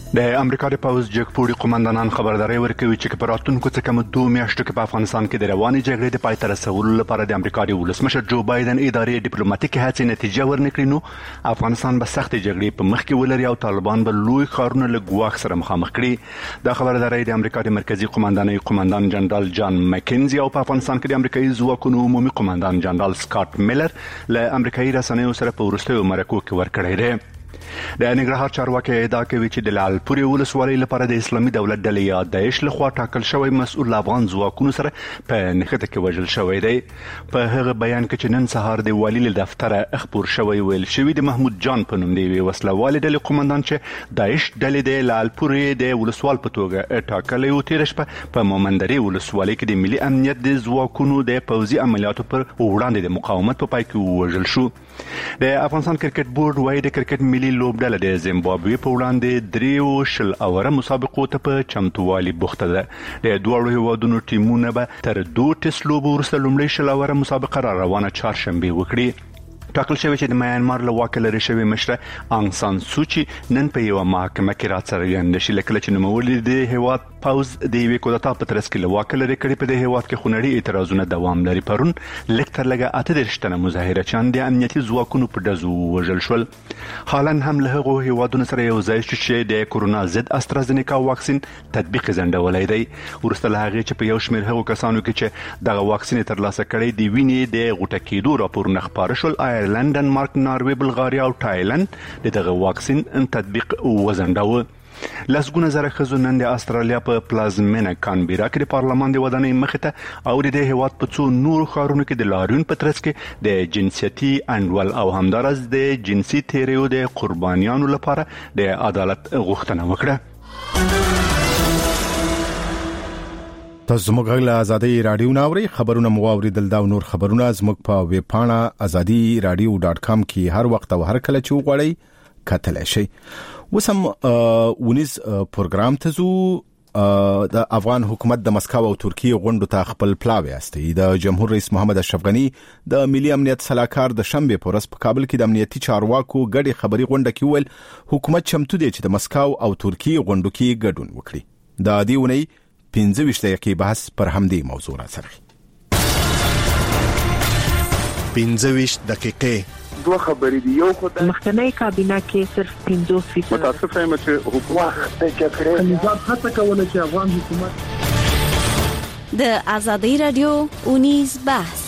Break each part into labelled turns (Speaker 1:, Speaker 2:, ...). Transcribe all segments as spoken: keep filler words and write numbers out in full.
Speaker 1: د امریکا د پوز جګپوړي قومندانان خبرداري ورکوي چې په راتلونکو څه کم دوه میاشتو کې په افغانستان کې د رواني جګړې د پای ته رسولو لپاره د امریکا د ولسمشر جو بایدن ادارې ډیپلوماټیکي هڅې نتیجه ورنکړي نو افغانستان به سخت جګړې په مخ کې ولري او طالبان به لوی ښارونه له ګواښ سره مخامخ کړي. دا خبرداري د امریکا د مرکزی قومندانۍ قومندان جنرال جان مکنزي او په افغانستان کې د امریکایي ځواکونو عمومي قومندان جنرال سکاټ میلر له امریکایي رسنیو سره په وروستیو مرکو کې ورکړی دی. د ننګرهار چارواکي ادعا کوي چې د لعلپورې ولسوالۍ لپاره د اسلامي دولت ډلې یا داعش لخوا ټاکل شوی مسؤل افغان ځواکونو سره په نښته کې وژل شوی دی. په هغه بیان کې چې نن سهار د والي له دفتره خبر شوی ویل شوی د محمود جان په نوم دی وسلوال ډلې قومندان چې داعش ډلې د لعلپورې د ولسوال په توګه ټاکل یو تیر شپه په مومندري ولسوالۍ کې د ملي امنیت د ځواکونو د پوځي عملیاتو پر وړاندې د مقاومت په پای کې وژل شو. د افغانستان کرکټ بورډ وايي د کرکټ ملي لوبډله د زیمبابوې په وړاندې دریو شل اوره مسابقو ته په چمتووالي بوخته ده. د دواړو هیوادونو ټیمونه به تر دوه ټیسټ لوبو وروسته لومړۍ شل اوره مسابقه را روانه چهارشنبه وکړي. ټاکل شوی چې د میانمار له واکه لري شوی مشره آنګ سان سوچي نن په یو محکمه کې راڅرګنده شي لکه چې نوموړي د هیواد پاوز د یوې کودتا په ترڅ کې له واکه لري کړي په د هیواد کې خونړي اعتراضونه دوام لري. پرون لکتر لګه اته دېرش تنه مظاهرچیان د امنیتي ځواکونو په ډزو وژل شول. حالا هم له هغو هیوادونو سره یو ځای شو چې د کورونا ضد استرازینیکا واکسین تطبیق ځنډولی دی. وروسته له هغې چې په یو شمېر هغو کسانو کې چې دغه واکسین ترلاسه کړی د وینې د غوټه کېدو راپورونه خپاره شول. آیرلند، ډنمارک، ناروې، بلغاریا او تایلند د دغه واکسین تطبیق وځنډاوه. لسګونه زره ښځو نن د استرالیا په پلازمینه کانبیرا کې د پارلمان د ودانۍ مخې ته او د دې هیواد په څو نورو ښارونو کې د لاریون په ترڅ کې د جنسیتي انډول او همداراز د جنسي تیریو د قربانیانو لپاره د عدالت غوښتنه وکړه.
Speaker 2: تاسو زموږ غږ له ازادي رادیو ناوړي خبرونه مو اوریدل دا نور خبرونه زموږ په ویب پاڼه ازادي رادیو ډاټ کام کې هر وخت او هر کله چې وغواړئ کتلی شئ. وسم ونیز پروګرام ته زو د افغان حکومت د مسکو او ترکیه غونډو ته خپل پلاوی استي. د جمهور رئیس محمد اشرف غنی د ملي امنیت صلاحکار د شنبه په ورځ په کابل کې د امنیتي چارواکو ګډي خبري غونډه کې ویل حکومت چمتو دی چې د مسکو او ترکیه غونډو کې ګډون وکړي. د دې ونی پنځه ویشت دقیقې بحث پر همدې موضوع را سره.
Speaker 3: پنځه ویشت دقیقې
Speaker 4: دوه خبرې دي. یو خو د
Speaker 5: مخکنی کابینه کې صرف پنځوس فیصد
Speaker 4: متاسفه یم چې حکومت د جګړې نظام هڅه کوله چې افغان حکومت
Speaker 6: د ازادي رادیو اونیز بحث.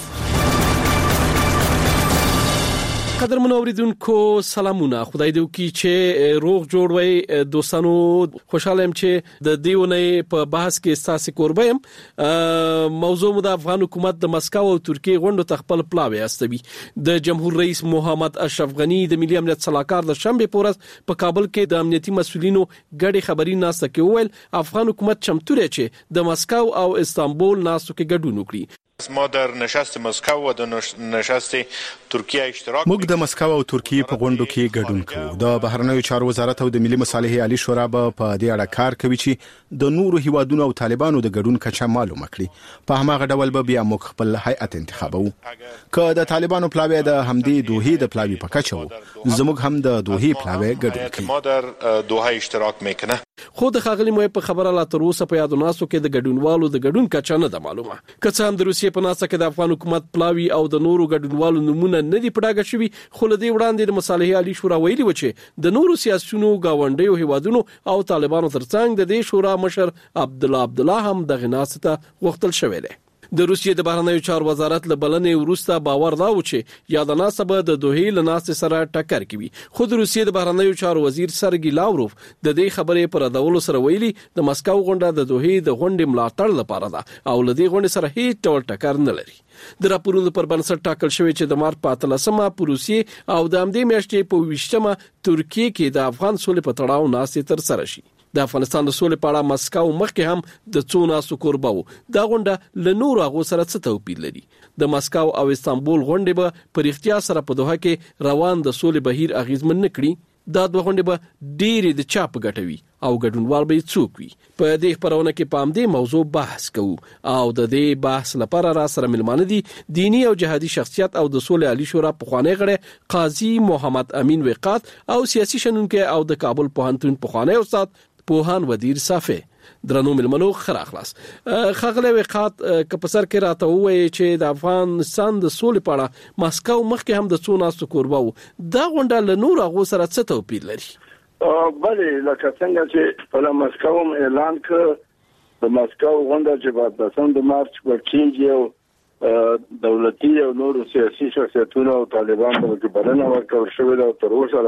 Speaker 7: قدر منوریدونکو سلامونه. خدای دې وکړي چې روغ جوړ وي دوستانو. خوشاله يم چې د دیونه په بحث کې تاسو قربایم. موضوع مو د افغان حکومت د مسکو او ترکیه غونډو ته خپل پلاوی استوي. د جمهور رئیس محمد اشرف غنی د ملي امنیت صلاحکار د شنبه په ورځ په کابل کې د امنیتي مسولینو ګډي خبري ناسته کې ویل افغان حکومت چمتو دی چې د مسکو او استانبول ناسو کې ګډون وکړي.
Speaker 8: ما در نشست مسکو و د نشست ترکیه اشتراک
Speaker 2: موږ د مسکو او ترکیه په غونډو کې ګډون کوو. د بهرنیو چارو وزارت او د ملي مصالحې عالی شورا په دې اړه کار کوي چې د نورو هیوادونو او طالبانو د ګډون کچه معلومه کړي. په هماغه ډول به بیا موږ خپل هیئت انتخابو. که د طالبانو پلاوی د همدې دوحې د پلاوی په کچه وو زموږ هم د دوحې پلاوی ګډون کوي.
Speaker 8: ما در دوحه اشتراک میکنه.
Speaker 7: خو د خاغلی مو په خبره لا تر اوسه په یادو ناسو کې د ګډونوالو د ګډون کچه نه ده معلومه. که څه هم د روسیې په ناسه کې د افغان حکومت پلاوی او د نورو ګډونوالو نمونه نه دی پډاګه شوی، خو لدی وړاندې د مصالحې عالی شورا ویلي و چې د نورو سیاسيونو گاونډیو هیوادونو او طالبانو ترڅنګ د دې شورا مشر عبد الله عبد الله هم د غناسته غوښتل شوی دی. د روسیې د بهرنیو چارو وزارت له بلنې وروسته باور دا و چې یادناسه به د دوحې له ناستې سره ټکر کوي. خو د روسیې د بهرنیو چارو وزیر سرګی لاوروف د دې خبرې پر ردولو سره ویلي د مسکو غونډه د دوحې د غونډې ملاتړ لپاره ده او له دې غونډې سره هیڅ ډول ټکر نه لري. د راپورونو پر بنسټ ټاکل شوی چې د مارچ په اتلسمه په روسیې او د همدې میاشتې په ویشتمه ترکیه کې د افغان سولې په تړاو ناستې تر سره شي. د افغانستان د سولې په اړه مسکو مخکې هم د څو ناسو کوربه وو. دا غونډه له نورو هغو سره څه توپیر لري؟ د مسکو او استانبول غونډې به په اړتیا سره په دوحه کې روان د سولې بهیر اغیزمن نه کړي. دا دوه غونډې به ډېرې د چا په ګټه وي او ګډونوال به څوک وي. په دې خبرونه کې په همدې موضوع بحث کوو او د دې بحث لپاره را سره ملمانه دي دینی او جهادي شخصیت او د صلح علی شورا پخوانی غړی قاضي محمد امین وقات او سیاسي شنونکو او د کابل پوهنتون پخوانی استاد پوهان ودیر صافی. درنو ملمنو خره خلاص خغله وقات ک په سر کې راته وایي چې د افغانستان د سولې په اړه ماسکو مخکې هم د څو ناستو کوربه و دا غونډه له نور هغه سره څه توپیر لري؟
Speaker 4: بله لکه څنګه چې په ماسکو اعلان کړ د ماسکو غونډه چې په دسم د مارچ په کېږي او دولتي او نور سیاسي شخصیتونو او طالبان ته بلنه ورکړل شوې ده تر اوسه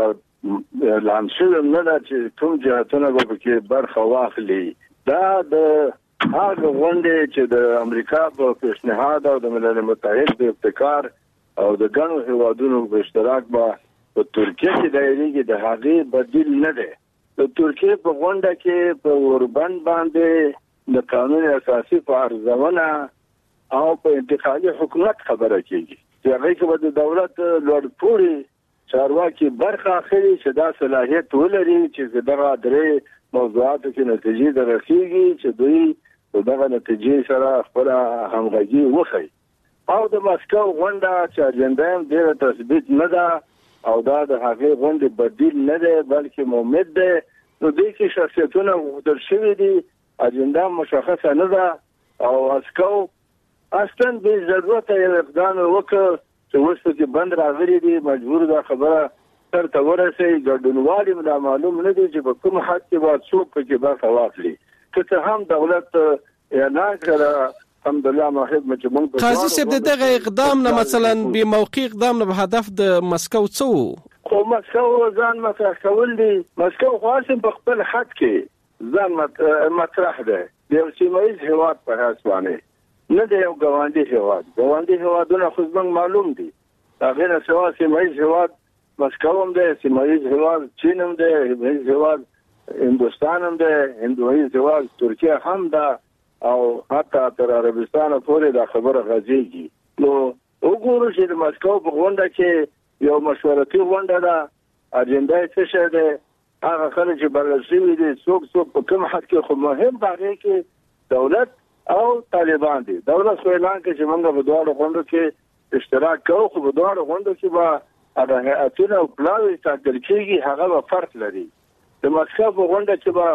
Speaker 4: اعلان شوی نه ده چې کوم جهاتونه به پکې برخه واخلي. دا د هغه غونډې چې د امریکا په پیشنهاد او د ملل متحد د ابتکار او د ګڼو هیوادونو په اشتراک به په ترکیه کې دایریږي د هغې بدیل نه دی. د ترکیه په غونډه کې په اوربند باندې د قانون اساسي په ارزونه او په انتقالي حکومت خبره کېږي چې هغه کې به د دولت لوړپوړي چارواکي برخه اخلي چې دا صلاحیت ولري چې دغه درې موضوعاتو کې نتیجې درخیږي چې دوی دغه نتیجې سره خپل همغږي وکړي. او د ماسکو غونډه چې اجنډا یې ډېره تثبیت نه ده او دا د هغې غونډې بدیل نه دی بلکې مؤمد دی. نو دې کې شخصیتونه غوښتل شوي دي اجنډا مشخصه نه ده او ماسکو اصلا به ضرورت یې اقدام وکړ چې اوس پکې بند راغلي دي مجبور دا خبره تر ته ورسېږي. ګډونوالي دا معلوم نه دي چې په کوم حد کې به څوک پکې برخه واخلي. که څه هم دولت اعلان کړه الحمدلله محب چې موږ
Speaker 7: قاضي صاحب دغه اقدام نه مثلا به موقع اقدام نه هدف د مسکو څه وو؟
Speaker 4: خو مسکو ځان مطرح کول دي. مسکو خاصه په خپل حد کې ځان مطرح ده د یو سیمایي هیواد په حساب باندې نه دی یو ګاونډي هیواد. ګاونډي هیوادونه خو ځم معلوم دي هغه نه سوا سیمایي هیواد مسکو هم ده سیمایي هیواد چین هم ده سیمایي هیواد هندوستان هم ده هندوایي هیواد ترکیه هم ده او حتی تر عربستان پورې دا خبره غځيږي. نو وګورو چې د مسکو په غونډه کې یو مشورتي غونډه ده اجنډا یې څه شی ده هغه خلک چې بلل شوي دي څوک څوک په کوم حد کې خو مهم باغې کې دولت او طالبان دي. دولت خو اعلان کړ چې موږ په دواړو غونډو کې اشتراک کوو خو په دواړو غونډو کې به هغه هیئتونه او پلاوي ټاکل کېږي هغه به فرق لري. د مسکو په غونډه کې به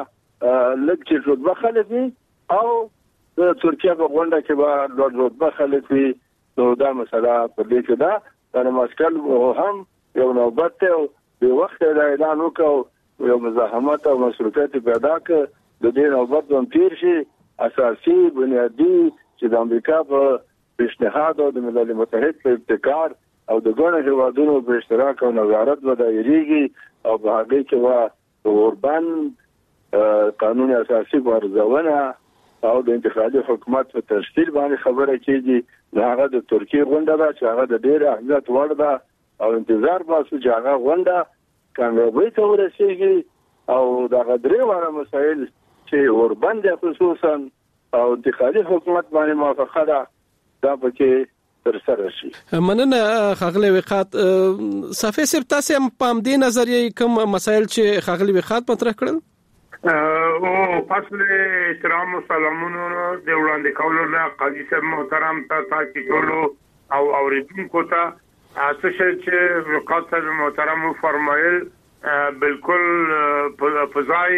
Speaker 4: لږ چې رتبه خلک وي او د ترکیه په غونډه کې به لوړ رتبه خلک وي. نو دا مسله په دې کې ده د مسکو هم یو نوبت دی او د وخت د اعلان وکړو یو مزاحمت او مصروفیت پیدا کړ د دې نوبت هم تیر شي. اساسي بنیادی چې د امریکا په پیشنهاد او د ملل متحد په ابتکار او د ګڼو هیوادونو په اشتراک او نظارت به دایریږي او په هغه کې به اوربان قانون اساسي ورزونه او د انتخابي حکومت په تشکیل باندې خبره کېږي. هغه د ترکیه غونډه ده چې هغه د ډېر اهمیت وړ ده او انتظار باسو چې هغه غونډه کامیابی ته ورسېږي او دغه درې واړه مسایل چې اوربند خصوصا او انتخابي حکومت باندې موافقه ده دا پکې تر سره شي.
Speaker 7: مننه خغلی وقات. صافی صاحب تاسو هم په دې نظریه کوم مسایل چې خغلی وقات مطرح کړل؟
Speaker 9: او فصل احترام او سلامونو د وړاندې کولو نه قاضي صاحب محترم ته تاسو ټول او اوریدونکو ته تاسو چې وقات صاحب محترم فرمایل بالکل فضای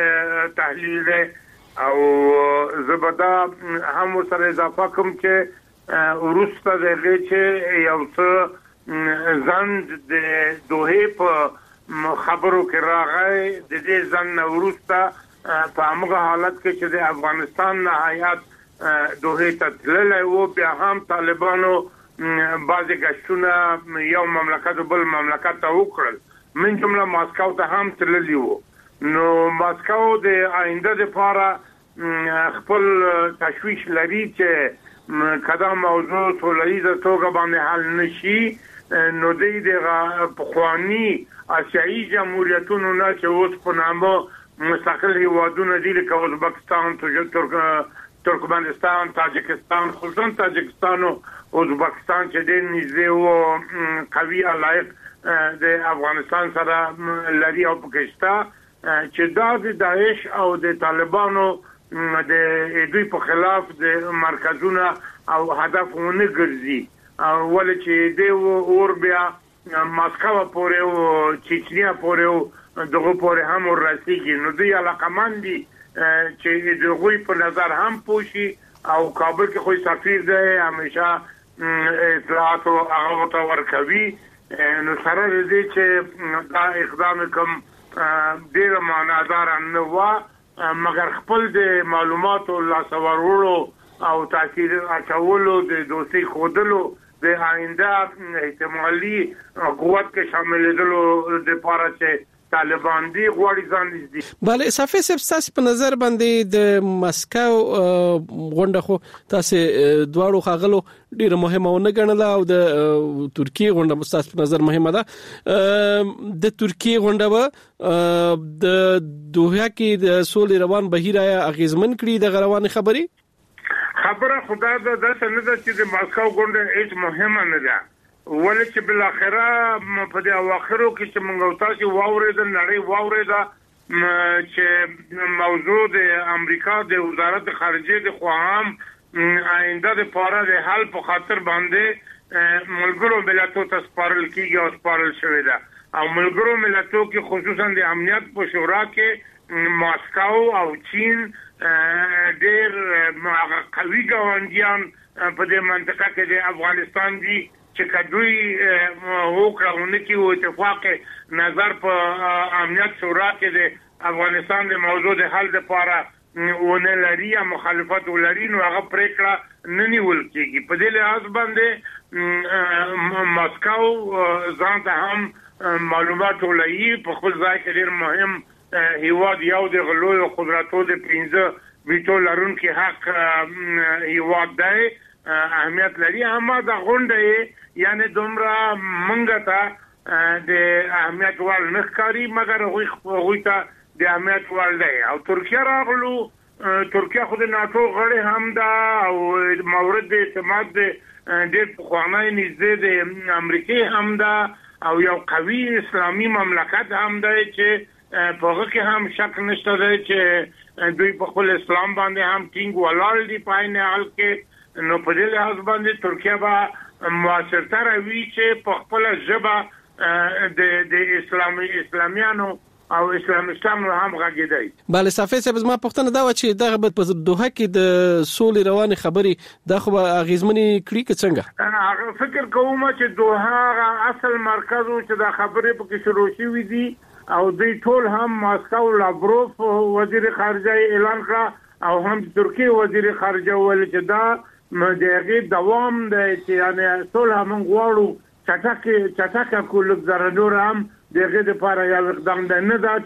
Speaker 9: تحلیل او زبدا هم سره اضافه کوم چې ورسته دغه چې یو څه ځند د دوه په خبرو کې راغی د دې ځن ورسته په هغه حالت کې چې د افغانستان نه حیات دوه ته تللی وو بیا هم طالبانو بعضی غشتونه یو مملکت بل مملکت ته وکړل من جمله ماسکو ته هم تللی وو. نو ماسکو د آینده لپاره خپل تشویش لري چې کدا موضوع سوله‌ایزه توګه باندې حل نشي نو د دې پخوانی آسیایي جمهوریتونو نه چې اوس په نامه مستقل هیوادونه دي لکه ازبکستان ترکمنستان تاجکستان خصوصا تاجکستان او ازبکستان چې د نږدې او قوي علایق د افغانستان سره لري او پاکستان چې دا د داعش او د طالبانو د دوی په خلاف د مرکزونه او هدفونه ګرځي او ولې چې د اور بیا ماسکو پورې او چچنیا پورې او دغه پورې هم ورسیږي نو دوی علاقمند دي چې دغه په نظر هم پوشي او کابل کې خو سفیر دی همیشه اطلاعات او هغه ته ورکوي نو سره دې چې دا اقدام کوم ډیر معنادار نه و مګر خپل د معلوماتو لاسوړو او تاثیر اچولو د دوستي خودلو د آینده احتمالي قوت کې شامل دلو د پاره چې طالبان دي غوړي ځان دي
Speaker 7: bale صافي سبستاس په نظر باندې د مسکو غونډه خو تاسو دواړو خاغلو ډیره مهمه ونه ګڼله او د ترکیه غونډه مستاس په نظر مهمه ده د ترکیه غونډه به د دوحه کې د سولې روان بهیر اغیزمن کړي د غروان خبري
Speaker 9: خبره خدا د څه نه ده چې د مسکو غونډه هیڅ مهمه نه ده ولې چې بل اخره په دې اواخرو کې چې موږ تاسو واورید نړۍ واورید چې موضوع د امریکا د وزارت خارجه د خواهم آینده د پاره د حل په خاطر باندې ملګرو ملتونو ته سپارل کیږي او سپارل شوی ده او ملګرو ملتونو کې خصوصا د امنیت په شورا کې ماسکو او چین ډېر قوي ګاونډیان په دې منطقه کې د افغانستان دي چې کدوی وکړونه کې او اتفاق نظر په امنیت شورا کې د افغانستان د موضوع د حل لپاره ونه لري یا مخالفت ولري نو هغه پریکړه نه نیول کېږي په دې لحاظ باندې ماسکو ځان ته هم معلومات ولري په خپل ځای کې ډېر مهم هیواد یو د غلو قدرتو د پنځه ویټو لرونکي حق هیواد دی اهمیت لري اما د غونډه یعنی دومره منګه ته د اهمیت ور نخکاری مګر هغه ته د اهمیت ور دی او ترکیه راغلو ترکیه خو د ناتو غړي هم دا او مورد اعتماد د خوانای نږدې د امریکای هم دا او یو قوي اسلامي مملکت هم دی چې په هغه کې هم شک نشته دی چې دوی په خپل اسلام باندې هم ټینګ ولاړ دي په عین حال کې نو په دې لحاظ باندې ترکیه به موثرتر وي چې په خپل ژبه د د اسلامي اسلامیانو او اسلامستانو هم غږیدای
Speaker 7: bale صافي صاحب زما پوښتنه دا و چې دغه په دوحه کې د سولې روانې خبري د خو اغیزمنې کړي که څنګه
Speaker 9: فکر کوم چې دوحه اصل مرکز چې د خبرې په کې شروع شوې دي او دوی ټول هم ماسکو لاوروف وزیر خارجه اعلان کړ او هم ترکیه وزیر خارجه ول چې دا مدغه دوام د چې یعنی ټول هم غواړو چټک چټک کول زرنور هم دغه د لپاره یو اقدام نه دا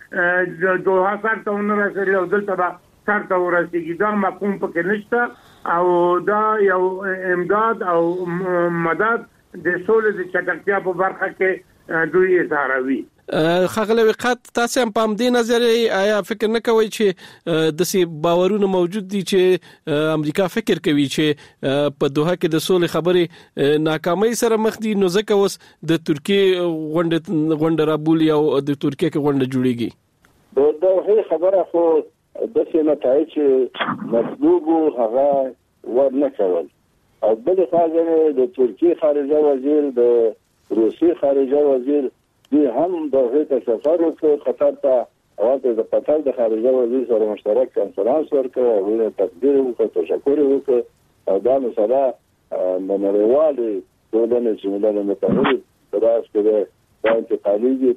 Speaker 9: چې دوه سره ته ورسېږي او دلته به سره ته ورسېږي دا مفهوم پکې نشته او دا یو امداد او مدد د سولې د چټکتیا په برخه کې دوی اظهاروي
Speaker 7: خغله وقت تاسو هم په دې نظر آیا فکر نه کوئ چې د سي باورونه موجود دي چې امریکا فکر کوي چې په دوحه کې د سولې خبرې ناکامۍ سره مخ دي نو ځکه اوس د ترکیه غونډه غونډه رابولي او د ترکیه کې غونډه جوړیږي
Speaker 4: د دوحه خبره خو د څه نتایج مطلوب هغه ورنه کول او بل خاطر د ترکیه خارجه وزیر د روسي خارجه وزیر دي هم د هیته سفر وکړ قطر ته او د قطر د خارجه وزیر سره مشترک کنفرانس ورکړ او له تقدیر وکړ تشکر وکړ او دا مسله د نړیوالې ټولنې چې ملل متحد تراس کې د انتقالي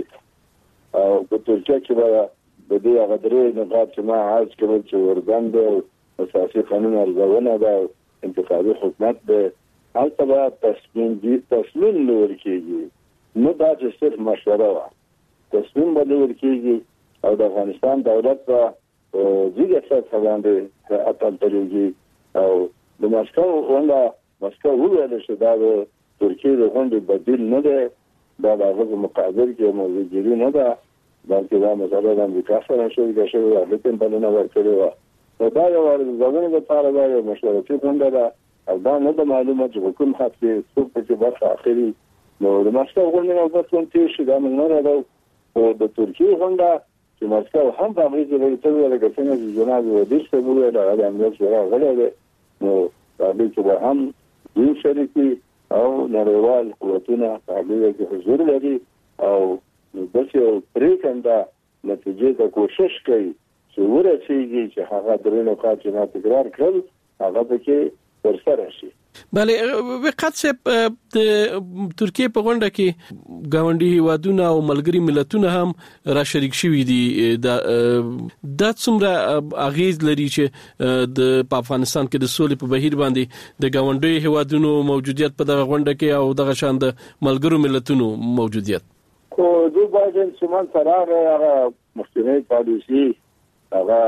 Speaker 4: ترکیه او په ترکیه کې به د دې غدرې نقاط چې ما عاج کړل چې ورګند او اساسي قانون ارزونه ده انتقالي حکومت ده هلته به تصمیم دي تصمیم لور کېږي نو دا چې صرف مشوره وه تصمیم به لور کېږي او د افغانستان دولت به ځینې سطح باندې اتلتلیږي او د مسکو غونډه مسکو وویل چې دا د ترکیې د غونډې بدیل نه دی دا د هغه په مقابل کې موضوعګیري نه ده بلکې دا مسله د امریکا سره شوې شوې وه لیکن بلنه ورکړې وه نو دا یو ارزونې لپاره دا یو مشورتي غونډه ده او دا نه ده معلومه چې په کوم حد کې څوک پکې برخه اخلي نو د مسکو غونډه په کوم کې شي دا موږ نه راو او د ترکیه غونډه چې مسکو هم په امریکا کې ته ویل کېږي چې جناب ودیش ته ویل دا د امریکا سره غړي نو دا چې هم دوی شریکي او نړیوال قوتونه په دې کې حضور لري او د څه پریکنده نتیجې ته کوشش کوي چې ورسیږي چې هغه درنو کارونه تکرار کړل هغه به کې ورسره شي.
Speaker 7: بله وقت سه د ترکیه په غونډه کې گاونډي هیوادونه او ملګری ملتونه هم را شریک شوي دي. د د څومره اغیز لري چې د افغانستان کې د سولې په بهیر باندې د گاونډي هیوادونو موجودیت په دغه غونډه کې او دغه شان د ملګرو ملتونو موجودیت
Speaker 4: خو دوی باید چې من سره هغه مخکنی پالیسي هغه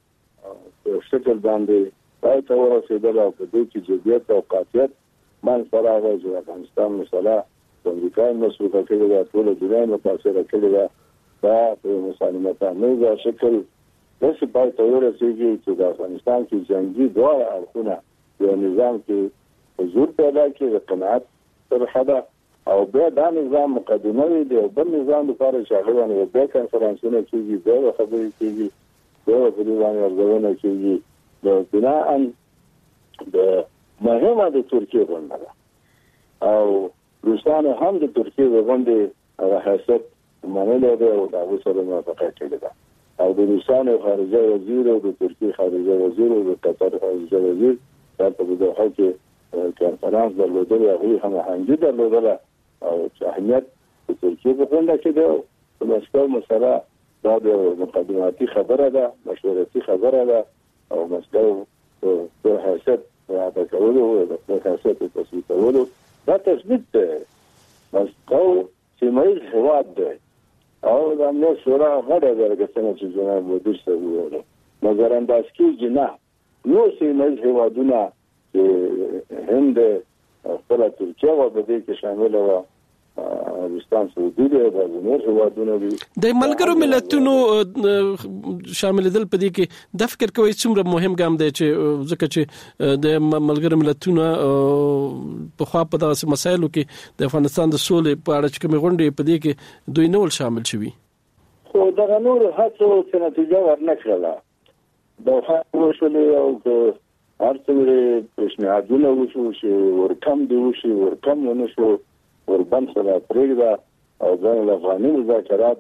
Speaker 4: شکل باندې پای ته ورسېدل او په دې کې جديت او قاطعیت من سره هغه چې افغانستان مسله د امریکا مسؤل کړي دا ټول دنیا نه تاثیر کړي دا دا په مسالمت نه شکل داسې پای ته ورسېږي چې د افغانستان کې جنگي دوه اړخونه د نظام کې حضور پیدا کړي د قناعت سره او بیا دا نظام مقدمه دی او بل نظام لپاره شاغلانه یو بیا کنفرانسونه کیږي دا خبرې کیږي دا په دې باندې ارزونه کیږي د بناء د مهمه د ترکیه غونډه او روسان هم د ترکیه غونډه هغه حیثیت منل دی او دا سره موافقه کړې ده او د روسان خارجه وزیر او د ترکیه خارجه وزیر او د قطر خارجه وزیر دا په دوحه کې کنفرانس درلودل هغه هم هنګي درلودل او اهمیت د ترکیه په غونډه کې د مسکو مسله دا د مقدماتي خبره ده مشورتي خبره ده او مسکو په حیثیت راځي کولو او د حیثیت تثبیت کولو دا تثبیت ده مسکو سیمایي هواد ده او د امنیت شورا غړی درګڅنه چې جناب ودیش ته ویل نظر انداز کیږي نه نو سیمایي هوادونه هند خپل ترکیه و به دې کې شامل و افغانستان سعودي دی او نور هیوادونه دي
Speaker 7: د ملګرو ملتونو شامل دل په دې کې د فکر کوي څومره مهم ګام دی چې ځکه چې د ملګرو ملتونو په خوا په داسې مسایلو کې د افغانستان د سولې په اړه چې کوم غونډې په دې کې دوی نور شامل شوي
Speaker 4: خو دا نور هڅو چې نتیجه ورنکړه د خلکو وشولې او هر څومره پیشنهادونه وشو چې ورکم دی وشي ورکم نه شو وربند سره پرېږده او ځان افغاني مذاکرات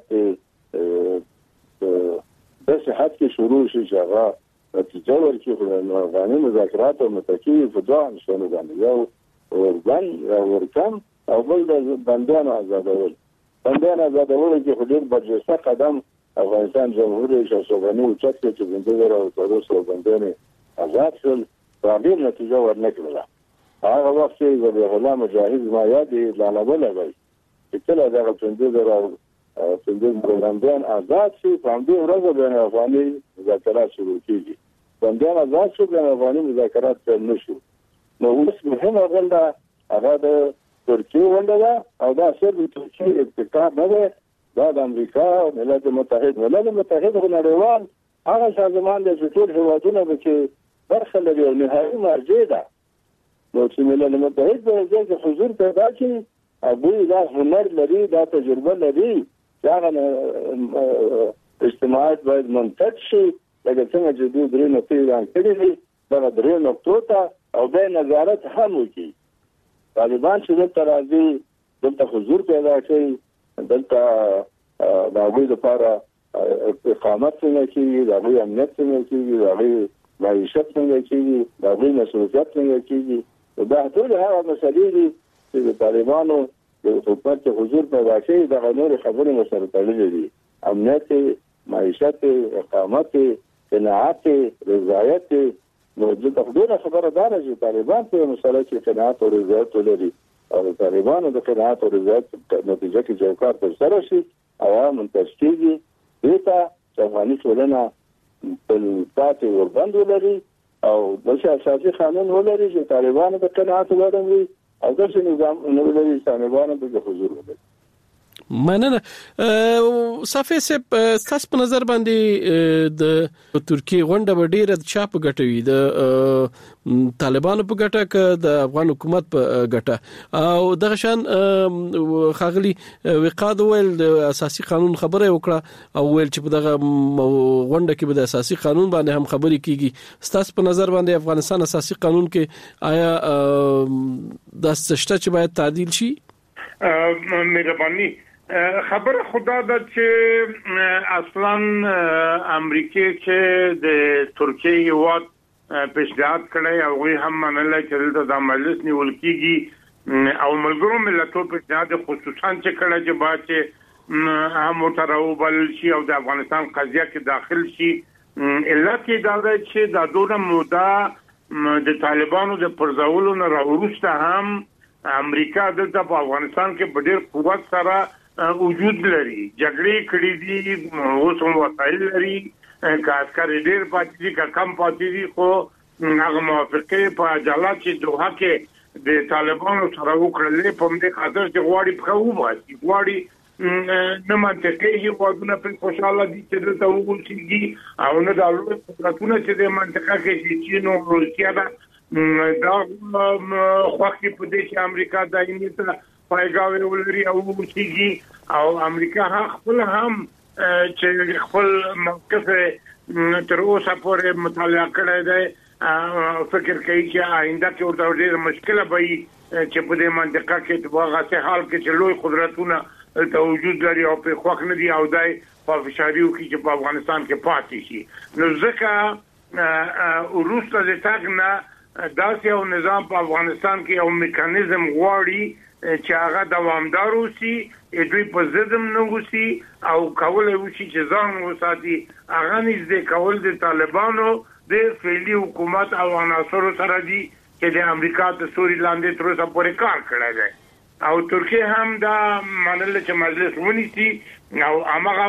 Speaker 4: په داسې حد کې شروع شي چې هغه نتیجه ورکړي خو د افغاني مذاکرات او متکي په دوه انشونو باندې یو وربند یا ورکم او بل د بندیانو آزادول بندیانو آزادول کې خو ډېر برجسته قدم افغانستان جمهور رئیس شوګاني اوچت کې چې پنځه زره او څلور سوه بندیان آزاد شول راډیر نتیجه ورنکړله هغه وخت چې د غلام مجاهد ما یادې اعلانول غوښتل چې کله دا پنځه زره او پنځه زره بندیان آزاد شي په همدې ورځ باندې افغاني مذاکرات شروع کیږي بندیان آزاد شو د افغاني مذاکرات پیل نشو نو اوس مهمه غونډه هغه د ترکیه غونډه ده او دا صرف د ترکیه ابتکار نه ده دا د امریکا او ملت متحد ملت متحد نړیوال هغه سازمان دی چې ټول هیوادونه به کې برخه لري او نهایي مرجع ده نو چې ملت متحد په ځای کې حضور پیدا کړي هغوی دا هنر لري دا تجربه لري چې هغه اجتماعات باید منتج شي لکه څنګه چې دوی درې نقطې اعلان کړي دي دغه درې نقطو ته او بیا نظارت هم وکړي طالبان چې دلته راځي دلته حضور پیدا کړي دلته د هغوی لپاره اقامت څنګه کېږي د هغوی امنیت څنګه کېږي د هغوی معیشت څنګه کېږي د هغوی مصروفیت څنګه کېږي دا ټول هغه مسلې دي چې د طالبانو د حکومت کې حضور پیدا شي د غنور خبرې مسره تړلې دي امنیت معیشت اقامت قناعت رضایت نو د تقدیر خبره دار چې طالبان په مسله کې قناعت او رضایت لري او طالبانو د قناعت او رضایت نتیجه کې جوکار تر سره شي او منتج کېږي دیتا چې افغاني ټولنه په پاتې وربند ولري او د اساسي قانون ولري چې طالبانو د قناعت ولري او د نظام ولري طالبانو د حضور ولري
Speaker 7: مننه. صافي سپ تاسو په نظر باندې د ترکیه غونډه به ډیره چا په ګټوي، د طالبانو په ګټه که د افغان حکومت په ګټه؟ او دغه شان خاغلی وقاد ویل د اساسي قانون خبره وکړه او ویل چې په دغه غونډه کې به د اساسي قانون باندې هم خبرې کیږي. تاسو په نظر باندې افغانستان اساسي قانون کې آیا د سشته چې باید تعدیل شي؟
Speaker 9: مهرباني خبره خدا ده چې اصلا امریکای چې د ترکیه یو پیشنهاد کړی او هغه هم منل چې د مجلس نیول کیږي او ملګرو ملتونو پیشنهاد خصوصا چې کړی چې باید چې هم تراو بل شي او د افغانستان قضیه کې داخل شي. علت کې دا ده چې د دوه موده د طالبانو د پرځولو نه راوروسته هم امریکا دلته په افغانستان کې په ډېر قوت سره وجود لري، جګړې کړې دي، اوس هم وسایل لري، که عسکر ډېر پاتې دي که کم پاتې دي، خو هغه موافقې په جلا چې دوحه کې د طالبانو سره وکړلې په دې خاطر چې غواړي په وباسي، غواړي نه منطقي هیوادونه په خوشاله دي چې دلته وګورئ او نه د لوی قدرتونو چې د منطقه کې چین او روسیا دا دا خوښي په دې چې امریکا دایمي ته پایګاوي ولري او وګورئ او امریکا خپل هم چې خپل موقف تر اوسه پورې مطالعه کړی دی، فکر کوي چې آینده کې ورته ډېر مشکله به وي چې په دې منطقه کې په هغه حال کې چې لوی قدرتونه ته وجود لري او په خوښ نه دي او دای په فشاریو کې چې په افغانستان کې پاتې شي. نو ځکه وروسته د تاګ نه داسې یو نظام په افغانستان کې یو میکانیزم غواړي چې هغه دوامدار وي، دوی په ضدم نه وسی او کولای وشي چې ځان وساتي. هغه نږدې کول د طالبانو د فعلی حکومت او عناصرو سره دي چې د امریکا د سوري لاندې تر اوسه پورې کار کړی دی او ترکیه هم دا منل چې مجلس ونیسي او هغه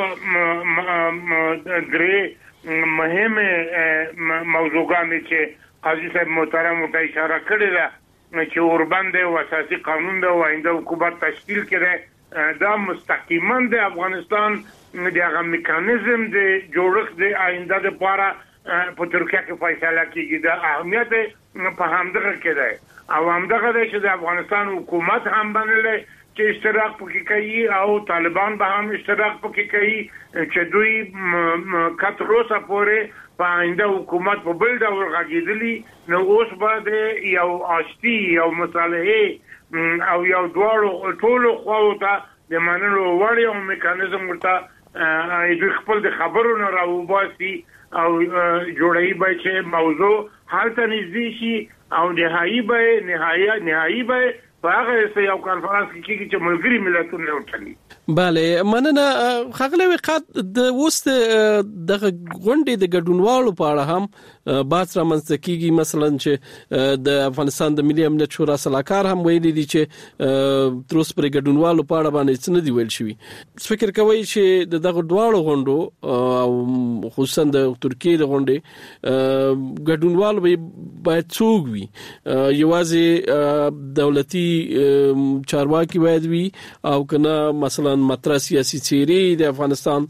Speaker 9: درې مهمه موضوعات چې قاضي صاحب محترم ته اشاره کړې ده چې اوربند او اساسي قانون د آینده حکومت تشکیل کړي، دا مستقیما د افغانستان د هغه میکانیزم د جوړښت د آینده لپاره په ترکیه کې فیصله کیږي. د اهمیت په همدغه کې ده او همدغه ده چې د افغانستان حکومت هم باندې چې اشتراک پکې کوي او طالبان به هم اشتراک پکې کوي چې دوی کتروسه پورې په آینده حکومت په بل ډول غږیدلی. نو اوس به د یو آشتی یو مصالحه او یو دواړو ټولو خواو ته د منلو وړ یو میکانیزم ورته دوی خپل د خبرو نه راوباسي او جوړوي به چې موضوع هلته نږدې شي او نهایي به نهایي نهایي به په هغه یو کانفرنس کې کېږي چې ملګري ملتونه ورټلي.
Speaker 7: بله مننه. خاغلی وقاد د وست دغه غونډې د ګډونوالو په اړه هم بحث رامنځته کیږي، مثلا چې د افغانستان د ملي امنیت شورا سلاکار هم ویلي دي چې تر اوسه پر ګډونوالو په اړه باندې څه نه دی ویل شوی. فکر کوي چې د دغه دواړو غونډو او خصوصا د ترکیه د غونډې ګډونوالو باید څوک وي؟ یوازې دولتي چارواکي باید وي او کنه مثلا مطرح سیاسي څیرې د افغانستان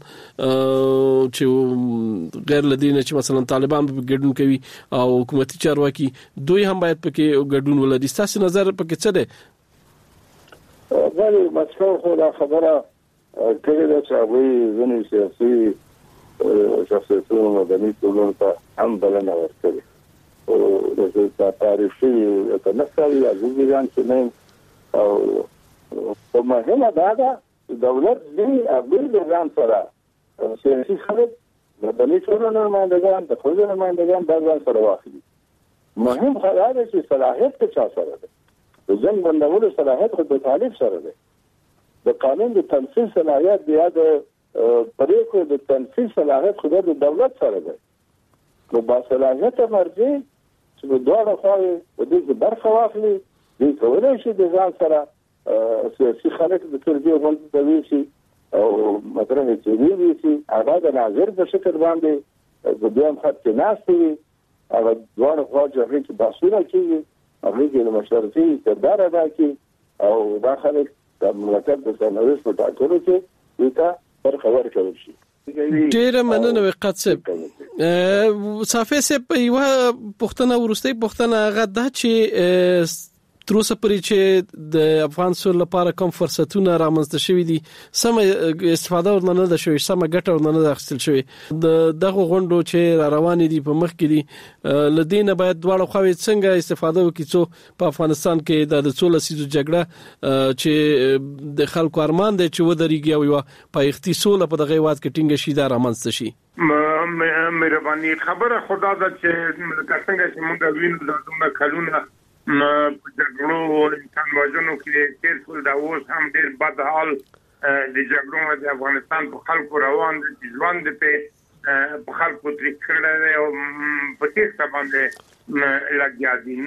Speaker 7: چې غیر لدینه چې مثلا طالبان په ګډون کوي او حکومتي چارواکي دوی هم باید پکې ګډون ولري. تاسو نظر پکې څه دی؟
Speaker 4: ولی مسکو خو دا خبره کړې ده چې هغوی ځینې سیاسي شخصیتونو مدني ټولنو ته هم بلنه ورکړې او د تاریخي تنسل یا ځینې چې نه او په مهمه دا ده دولت دې هغوی د ځان سره سیاسي خلک مدني ټولنو نمایندګان د ښځو نمایندګان دا ځان سره واخلي. مهم خبره ده چې صلاحیت په چا سره ده. د ځن بندولو صلاحیت خو د طالب سره ده. د قانون د تنفيذ صلاحیت یا د پریکړو د تنفيذ صلاحیت خو د دولت سره ده. نو با صلاحیت مرجع چې د دوه خواوې د دې برخه واخلي دوی کولای شي د ځان سره سیاسي خلک د ترکیه غونډې ته ویسي او مطرح چې دی ویسي هغه د ناظر په شکل باندې د دویم خط کې ناستې وي هغه دواړه خواوې چې هغې کې بحثونه کېږي هغې کې د مشرفي کردار ادا کړي او دا خلک د مملکت د سرنوشت په ټاکلو کې دا برخه ورکول شي.
Speaker 7: ډیره مننه وقت صاحب. صافي صاحب یو پښتنه ورسته پښتنه هغه د چې تر اوسه پورې چې د افغان سول لپاره کوم فرصتونه رامنځته شوي دي سم استفاده ورننه ده شوی سم ګټه ورننه ده اخیستل شوی د دغه غونډو چې روان دي په مخ کې دي لدینه باید دواړه خواوې څنګه استفاده وکړي څو په افغانستان کې د څو لسیزو جګړه چې د خلکو ارمان دي چې ودرېږي او یو په اختصاص په دغه وخت کې ټینګ شي دا رامنځته شي.
Speaker 9: مهرباني خبره خدا ده چې څنګه چې موږ وینو د کومه کلونه په جګړو انسان وژنو کې تیر ټول دا اوس هم ډېر بد حال د جګړو د افغانستان په خلکو روان دي ژوند په په خلکو تر کړه او په تیسته باندې لګیا دي.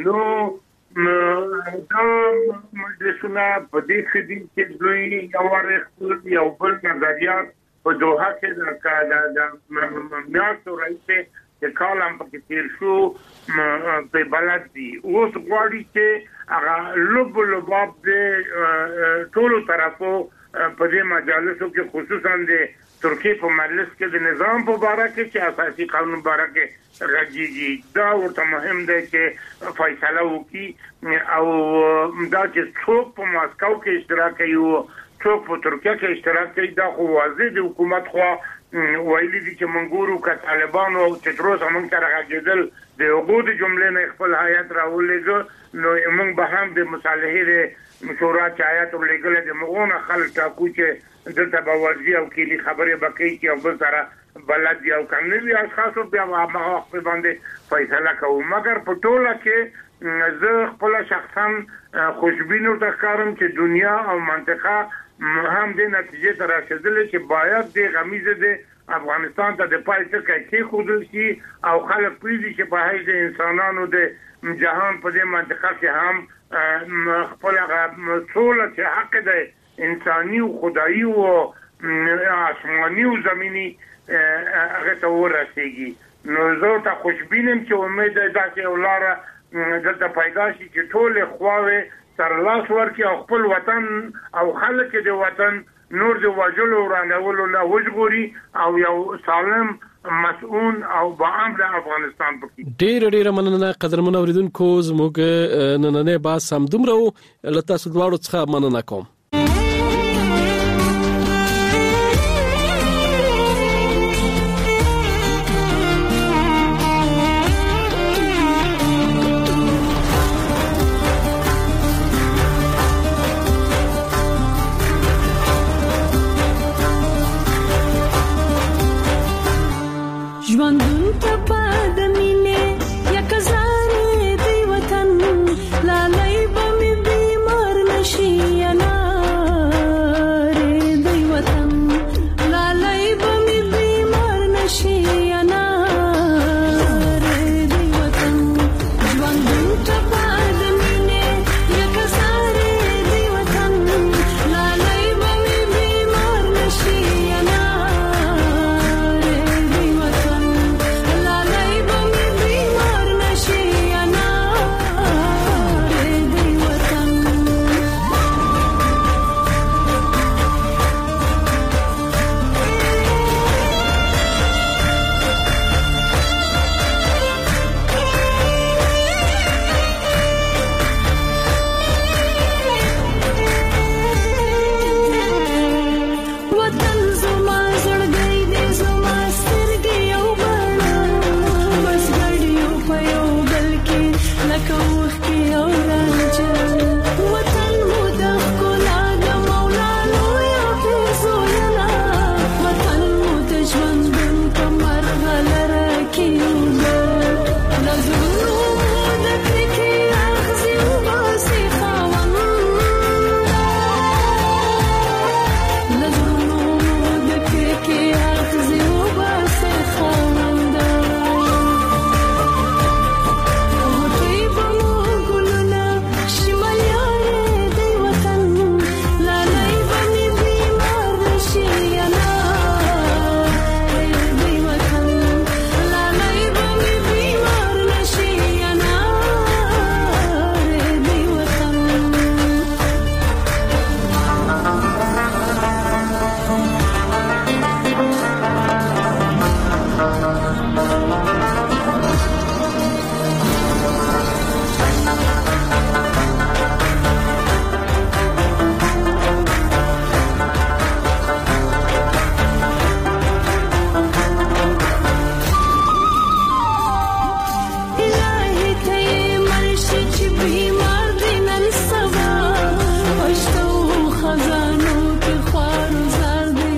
Speaker 9: نو دا مجلسونه په دې کې دي چې دوی یو ورخ یو بل نظریات په دوحه کې د میاشتو راځي چې کالم په تیر شو په بلد دي اوس غواړي چې هغه لوب لوباب د ټولو طرفو په دې مجالسو کې خصوصا د ترکیه په مجلس کې د نظام په اړه کې چې اساسي قانون په اړه کې راځي دا ورته مهم دی چې فیصله وکړي او دا چې څوک په ماسکو کې اشتراک کوي او څوک په ترکیه کې اشتراک کوي دا خو واضح د حکومت خو ویلي دي چې منګورو ک طالبانو چې تروس موږ سره راګېدل د وګړو د جملې نه خپل حیات راولېګو نو موږ به هم د مصالحې شورا چایات ولېګل د مغونه خلک ټاکو چې دلته به ورځي او کلی خبره بکې چې او بل سره بلد یو کمنوي اشخاصو بیا هغه په باندې فیصله کوو. مګر په ټوله کې زه خپل شخصا خوشبینو تکارم چې دنیا او منطقه هم د نتیجې تر رسیدل چې باید د غمیزه د افغانستان ته د پایته کې خودل شي او خلک پېږي چې په هغه د انسانانو د جهان په دې منطقه کې هم خپل مسؤل چې حق د انساني او خدایي او آسماني او زمینی هغه ته ورسیږي. نو زه ته خوشبینم چې امید ده چې ولاره دلته پیدا شي چې ټول خواوې تر لاس ورکی او خپل وطن او خلک د وطن نور د وجلو رانولو له وجغوري او یو سالم مسؤون او باامر افغانستان پکې.
Speaker 7: ډېر ډېر مننه قدرمن اوریدونکو زموږ نننې باس هم دومره لته سودواړو څخه مننه کوم.